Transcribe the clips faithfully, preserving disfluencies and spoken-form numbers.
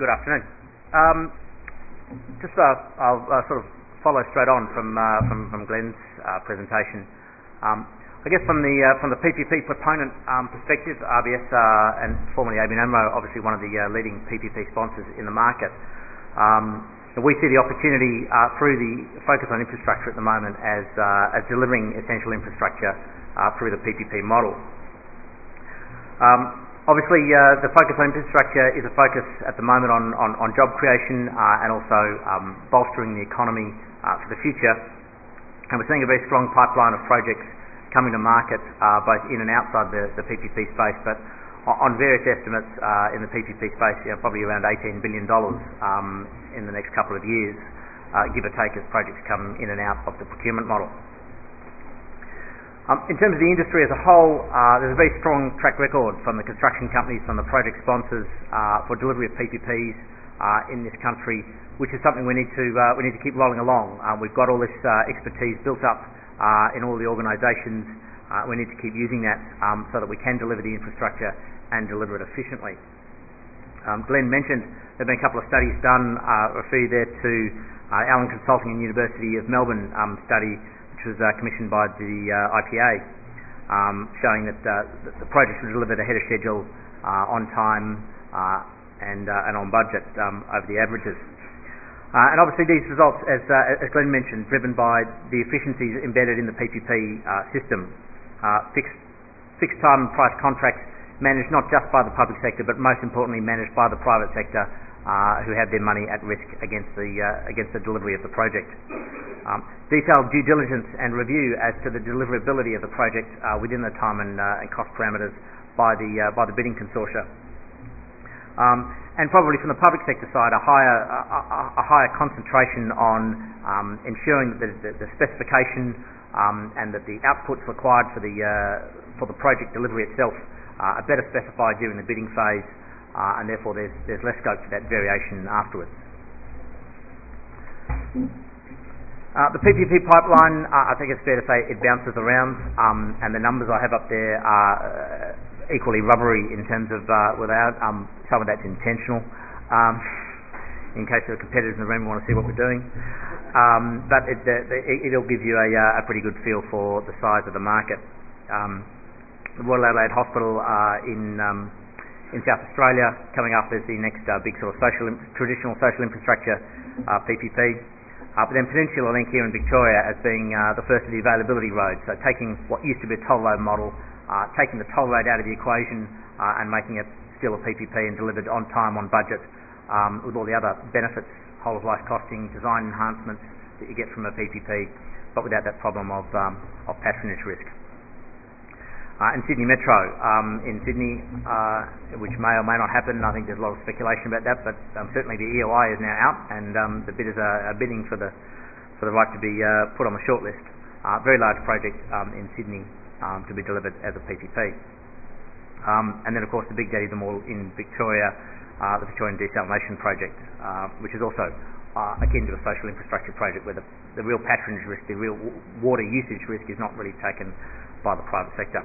Good afternoon. Um, just uh, I'll uh, sort of follow straight on from uh, from, from Glenn's uh, presentation. Um, I guess from the uh, from the P P P proponent um, perspective, R B S uh, and formerly A B N AMRO, obviously one of the uh, leading P P P sponsors in the market. Um, we see the opportunity uh, through the focus on infrastructure at the moment as uh, as delivering essential infrastructure uh, through the P P P model. Um, Obviously, uh, the focus on infrastructure is a focus at the moment on, on, on job creation uh, and also um, bolstering the economy uh, for the future. And we're seeing a very strong pipeline of projects coming to market, uh, both in and outside the, the P P P space. But on various estimates uh, in the P P P space, you know, probably around eighteen billion dollars um, in the next couple of years, uh, give or take, as projects come in and out of the procurement model. Um, in terms of the industry as a whole, uh, there's a very strong track record from the construction companies, from the project sponsors uh, for delivery of P P Ps uh, in this country, which is something we need to uh, we need to keep rolling along. Uh, we've got all this uh, expertise built up uh, in all the organisations. Uh, we need to keep using that um, so that we can deliver the infrastructure and deliver it efficiently. Um, Glenn mentioned there have been a couple of studies done. Uh, refer you there to uh, Allen Consulting and University of Melbourne um, study, which was uh, commissioned by the uh, I P A, um, showing that uh, the projects were delivered ahead of schedule, uh, on time, uh, and uh, and on budget um, over the averages. Uh, and obviously these results, as uh, as Glenn mentioned, driven by the efficiencies embedded in the P P P uh, system, uh, fixed fixed time price contracts managed not just by the public sector, but most importantly managed by the private sector, uh, who had their money at risk against the uh, against the delivery of the project. Um, detailed due diligence and review as to the deliverability of the project uh, within the time and, uh, and cost parameters by the uh, by the bidding consortia, um, and probably from the public sector side, a higher a, a higher concentration on um, ensuring that the, the, the specification um, and that the outputs required for the uh, for the project delivery itself uh, are better specified during the bidding phase, uh, and therefore there's there's less scope for that variation afterwards. Uh, the P P P pipeline, uh, I think it's fair to say it bounces around, um, and the numbers I have up there are uh, equally rubbery in terms of uh, without um, some of that's intentional, um, in case there are competitors in the room who want to see what we're doing. Um, but it, uh, it, it'll give you a, uh, a pretty good feel for the size of the market. Um, the Royal Adelaide Hospital uh, in um, in South Australia coming up as the next uh, big sort of social traditional social infrastructure uh, P P P. Uh, but then Peninsula Link here in Victoria as being uh, the first of the availability roads, so taking what used to be a toll road model, uh, taking the toll road out of the equation uh, and making it still a P P P and delivered on time, on budget, um, with all the other benefits, whole of life costing, design enhancements that you get from a P P P, but without that problem of, um, of patronage risk. Uh, and Sydney Metro um, in Sydney, uh, which may or may not happen. I think there's a lot of speculation about that, but um, certainly the E O I is now out, and um, the bidders are, are bidding for the for the right to be uh, put on the shortlist. Uh, very large project um, in Sydney um, to be delivered as a P P P. Um, and then of course the Big Daddy of them all in Victoria, uh, the Victorian Desalination Project, uh, which is also uh, akin to a social infrastructure project where the, the real patronage risk, the real w- water usage risk is not really taken by the private sector.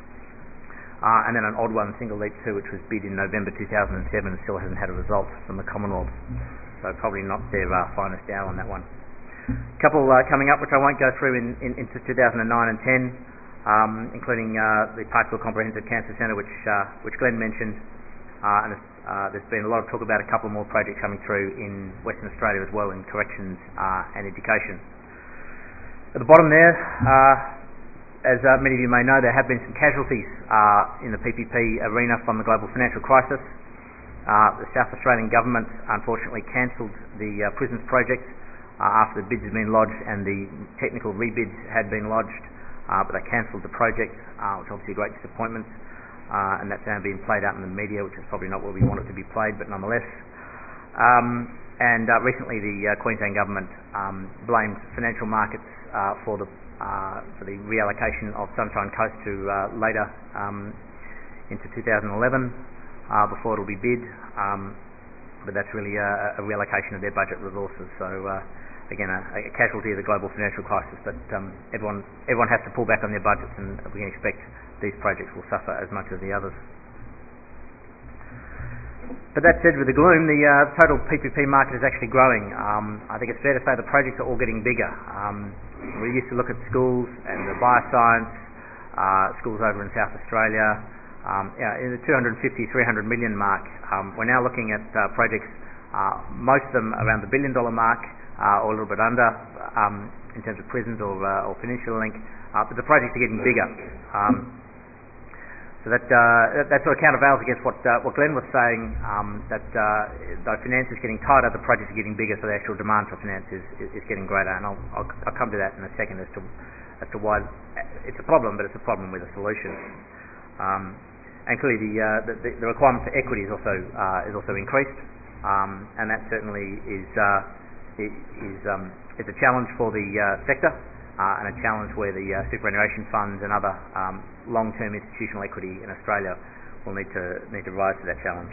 Uh, and then an odd one, Single Leap two, which was bid in November two thousand seven, and still hasn't had a result from the Commonwealth. So probably not their uh, finest hour on that one. A couple uh, coming up, which I won't go through in, in, into two thousand nine and ten, um, including uh, the Parkville Comprehensive Cancer Centre, which uh, which Glenn mentioned. Uh, and uh, there's been a lot of talk about a couple more projects coming through in Western Australia as well, in corrections uh, and education. At the bottom there, uh, as uh, many of you may know, there have been some casualties uh, in the P P P arena from the global financial crisis. Uh, the South Australian government unfortunately cancelled the uh, prisons project uh, after the bids had been lodged and the technical rebids had been lodged, uh, but they cancelled the project, uh, which is obviously a great disappointment, uh, and that's now being played out in the media, which is probably not where we want it to be played, but nonetheless. Um, and uh, recently the uh, Queensland government um, blamed financial markets uh, for the Uh, for the reallocation of Sunshine Coast to uh, later um, into two thousand eleven uh, before it will be bid, um, but that's really a, a reallocation of their budget resources. So uh, again, a, a casualty of the global financial crisis, but um, everyone everyone has to pull back on their budgets, and we can expect these projects will suffer as much as the others. But that said, with the gloom, the uh, total P P P market is actually growing. Um, I think it's fair to say the projects are all getting bigger. Um, we used to look at schools and the bioscience, uh, schools over in South Australia, um, yeah, in the two hundred fifty, three hundred million mark. Um, we're now looking at uh, projects, uh, most of them around the billion dollar mark, uh, or a little bit under, um, in terms of prisons or, uh, or Peninsula Link, uh, but the projects are getting bigger. Um, So that, uh, that that sort of countervails against what uh, what Glenn was saying, um, that uh, though finance is getting tighter, the projects are getting bigger, so the actual demand for finance is, is, is getting greater. And I'll, I'll I'll come to that in a second as to as to why it's a problem, but it's a problem with a solution. Um, and clearly, the, uh, the the requirement for equity is also uh, is also increased, um, and that certainly is uh, is um, is a challenge for the uh, sector. Uh, and a challenge where the uh, superannuation funds and other um, long-term institutional equity in Australia will need to need to rise to that challenge.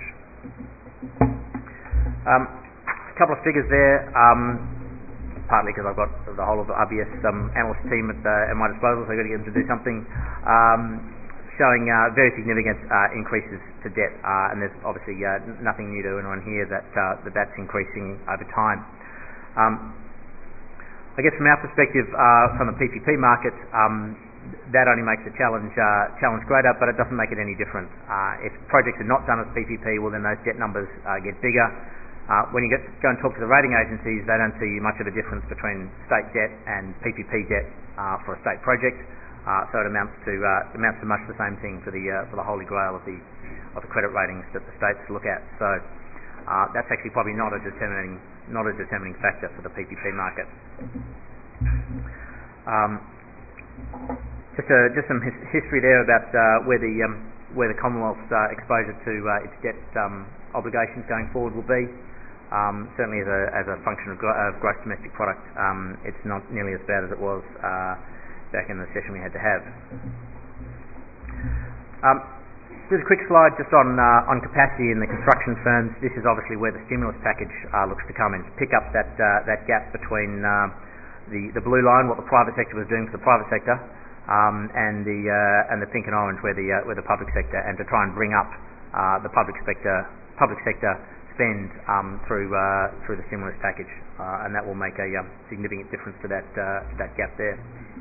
Um, a couple of figures there, um, partly because I've got the whole of the R B S um, analyst team at, uh, at my disposal, so I've got to get them to do something, um, showing uh, very significant uh, increases to debt, uh, and there's obviously uh, nothing new to anyone here that, uh, that that's increasing over time. Um, I guess from our perspective, uh, from the P P P market, um, that only makes the challenge uh, challenge greater, but it doesn't make it any different. Uh, if projects are not done as P P P, well then those debt numbers uh, get bigger. Uh, when you get, go and talk to the rating agencies, they don't see much of a difference between state debt and P P P debt uh, for a state project. Uh, so it amounts to uh, amounts to much the same thing for the uh, for the holy grail of the of the credit ratings that the states look at. So uh, that's actually probably not a determining not a determining factor for the P P P market. Um, just a, just some his, history there about uh, where the um, where the Commonwealth's uh, exposure to uh, its debt um, obligations going forward will be. Um, certainly, as a as a function of, gro- of gross domestic product, um, it's not nearly as bad as it was uh, back in the session we had to have. Um, Just a quick slide just on uh, on capacity in the construction firms. This is obviously where the stimulus package uh, looks to come in, to pick up that uh, that gap between uh, the the blue line, what the private sector was doing for the private sector, um, and the uh, and the pink and orange, where the uh, where the public sector, and to try and bring up uh, the public sector public sector spend um, through uh, through the stimulus package, uh, and that will make a um, significant difference to that uh, that gap there.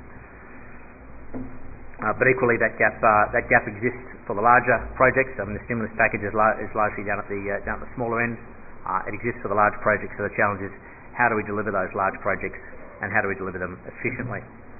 Uh, but equally, that gap uh, that gap exists for the larger projects. I mean, the stimulus package is, la- is largely down at the uh, down at the smaller end. Uh, it exists for the large projects. So the challenge is, how do we deliver those large projects, and how do we deliver them efficiently?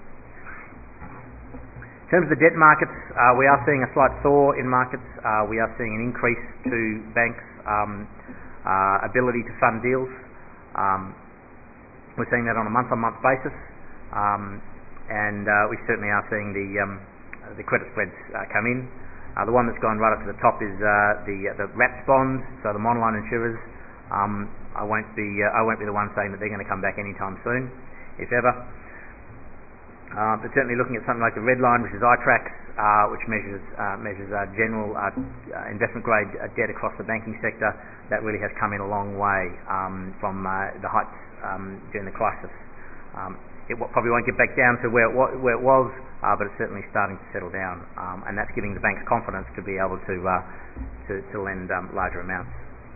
In terms of the debt markets, uh, we are seeing a slight thaw in markets. Uh, we are seeing an increase to banks' um, uh, ability to fund deals. Um, we're seeing that on a month-on-month basis. Um, and uh, we certainly are seeing the um, the credit spreads uh, come in. Uh, the one that's gone right up to the top is uh, the uh, the RAPS bonds, so the monoline insurers. Um, I won't be uh, I won't be the one saying that they're going to come back anytime soon, if ever. Uh, but certainly looking at something like the red line, which is I TRAX, uh, which measures uh, measures uh, general uh, uh, investment grade uh, debt across the banking sector, that really has come in a long way um, from uh, the heights um, during the crisis. Um, It probably won't get back down to where it was, where it was uh, but it's certainly starting to settle down, um, and that's giving the banks confidence to be able to uh, to, to lend um, larger amounts.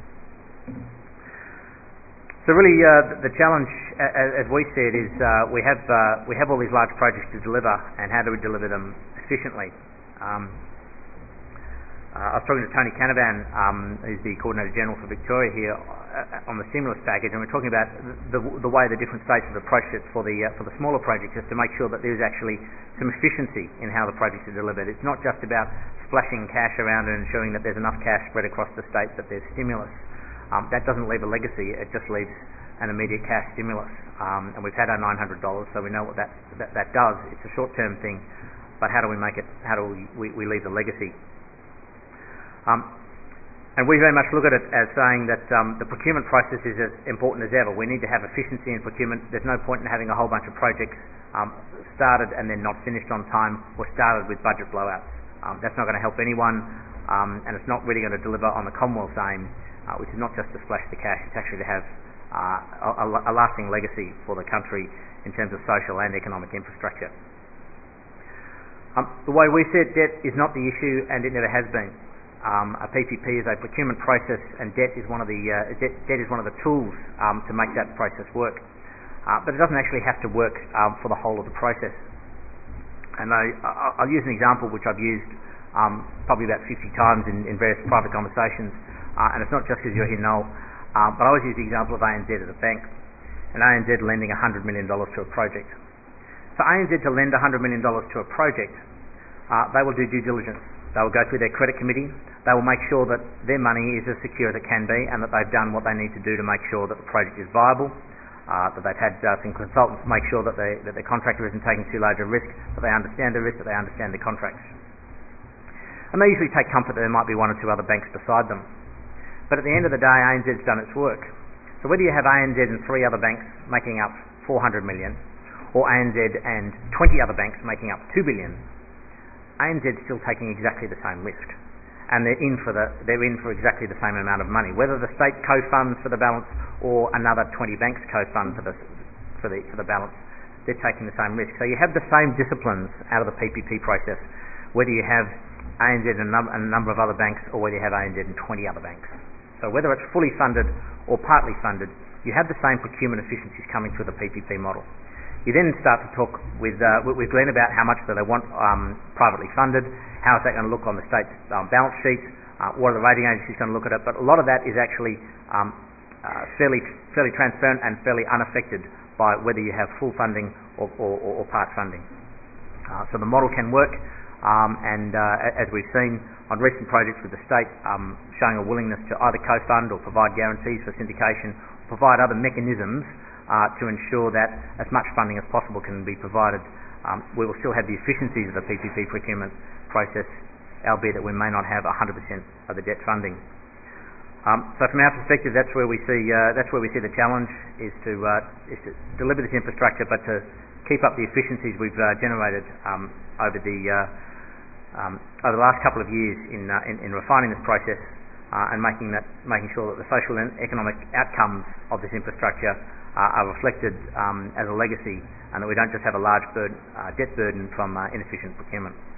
So really, uh, the challenge, as, as we see it, is uh, we have uh, we have all these large projects to deliver, and how do we deliver them efficiently? Um, Uh, I was talking to Tony Canavan, um, who's the Coordinator General for Victoria here, uh, on the stimulus package, and we're talking about the, the way the different states have approached it for the uh, for the smaller projects, just to make sure that there's actually some efficiency in how the projects are delivered. It's not just about splashing cash around and ensuring that there's enough cash spread across the states that there's stimulus. Um, that doesn't leave a legacy; it just leaves an immediate cash stimulus. Um, and we've had our nine hundred dollars, so we know what that that, that does. It's a short-term thing, but how do we make it? How do we, we, we leave the legacy? Um, and we very much look at it as saying that um, the procurement process is as important as ever. We need to have efficiency in procurement. There's no point in having a whole bunch of projects um, started and then not finished on time, or started with budget blowouts. Um, that's not going to help anyone, um, and it's not really going to deliver on the Commonwealth's aim, uh, which is not just to splash the cash, it's actually to have uh, a, a lasting legacy for the country in terms of social and economic infrastructure. Um, the way we see it, debt is not the issue, and it never has been. um, a P P P is a procurement process, and debt is one of the uh, debt, debt is one of the tools um, to make that process work. Uh, but it doesn't actually have to work um, for the whole of the process. And I, I'll use an example which I've used um, probably about fifty times in, in various private conversations, uh, and it's not just because you're here, Noel, uh, but I always use the example of A N Z as a bank, and A N Z lending one hundred million dollars to a project. For A N Z to lend one hundred million dollars to a project, uh, they will do due diligence. They will go through their credit committee. They will make sure that their money is as secure as it can be, and that they've done what they need to do to make sure that the project is viable, uh, that they've had uh, some consultants make sure that, they, that the contractor isn't taking too large a risk, that they understand the risk, that they understand the contracts. And they usually take comfort that there might be one or two other banks beside them. But at the end of the day, A N Z's done its work. So whether you have A N Z and three other banks making up four hundred million, or A N Z and twenty other banks making up two billion, A N Z's still taking exactly the same risk, and they're in for the they're in for exactly the same amount of money. Whether the state co-funds for the balance or another twenty banks co-fund for the for the for the balance, they're taking the same risk. So you have the same disciplines out of the P P P process, whether you have A N Z and a, num- and a number of other banks, or whether you have A N Z and twenty other banks. So whether it's fully funded or partly funded, you have the same procurement efficiencies coming through the P P P model. You then start to talk with uh, with Glenn about how much do they want um, privately funded, how is that going to look on the state's um, balance sheet, uh, what are the rating agencies going to look at it, but a lot of that is actually um, uh, fairly fairly transparent and fairly unaffected by whether you have full funding or, or, or part funding. Uh, so the model can work, um, and uh, as we've seen on recent projects with the state um, showing a willingness to either co-fund or provide guarantees for syndication, provide other mechanisms Uh, to ensure that as much funding as possible can be provided. Um, we will still have the efficiencies of the P P P procurement process, albeit that we may not have one hundred percent of the debt funding. Um, so from our perspective, that's where we see uh, that's where we see the challenge is to uh, is to deliver this infrastructure, but to keep up the efficiencies we've uh, generated um, over the uh, um, over the last couple of years in uh, in, in refining this process uh, and making that making sure that the social and economic outcomes of this infrastructure Uh, are reflected um, as a legacy, and that we don't just have a large burden, uh, debt burden from uh, inefficient procurement.